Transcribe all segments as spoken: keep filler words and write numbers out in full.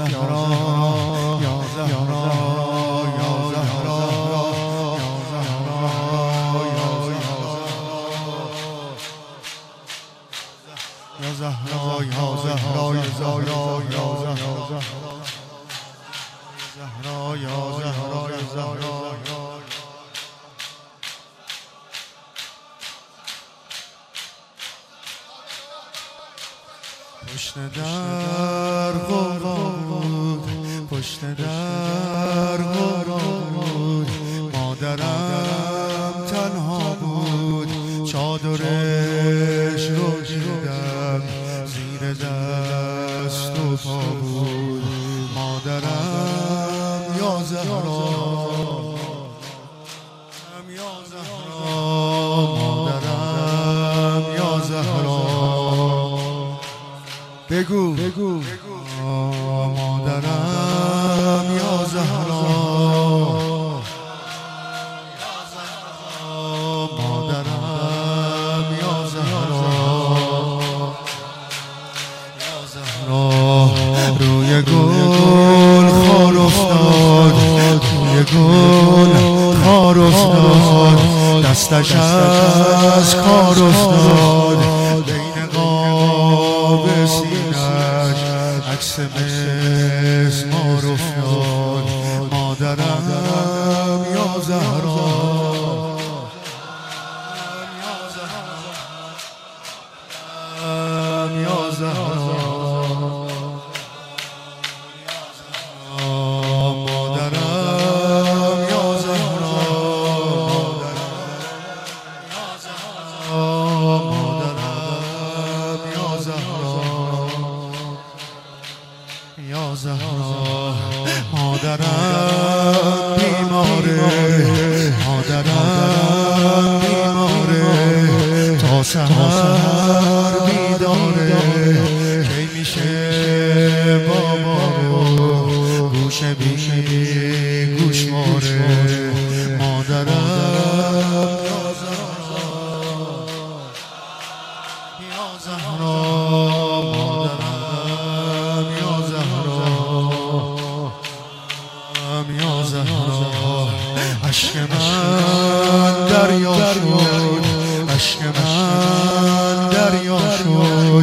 زهرا یا زهرا یا زهرا یا زهرا یا زهرا یا زهرا یا زهرا یا زهرا یا زهرا یا زهرا پشت در غرود پشت در غرود مادرم تنها بود چادرش رو دیدم زیر دست و پا بود مادرم یا زهرا یا زهرا مادرم یا زهرا بگو بگو مادرم یا زهرا مادرم یا زهرا یا زهرا روی گل خار افتاد روی گل خار افتاد دستش از کار افتاد بین قاب سینش عکس مسمار افتاد مادرم یا زهرا یا زهرا مادرم یا زهرا مادرم یا زهرا یا زهرا مادرم بیماره مادرم بیماره تا سحر بیداره کی میشه بابا رو گوشه بی گوش ماره مادرم یا زهرا مادرم یا زهرا یا زهرا عشق من دریا شد عشق من دریا شد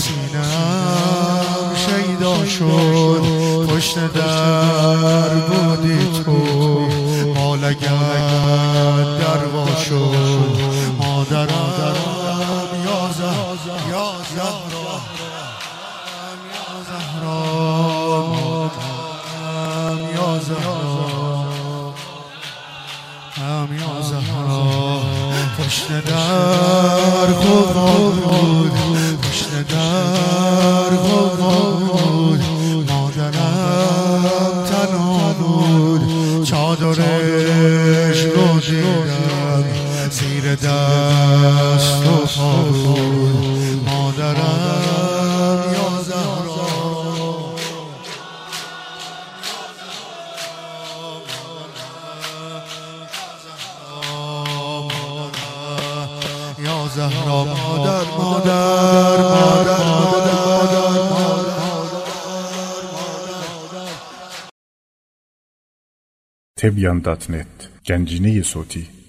سینم شیدا شد پشت در بودی تو ما لگد در وا شد مادرم یا زهرا یا زهرا یا زهرا مادرم یا زهرا یا زهرا پشت در غرود پشت در غرود مادرم تنها بود چادرش رو دیدم زیر دست و پا بود مادرم یا زهرا یا زهرا مادر مادر مادر مادر تبیان دات نت گنجینه صوتی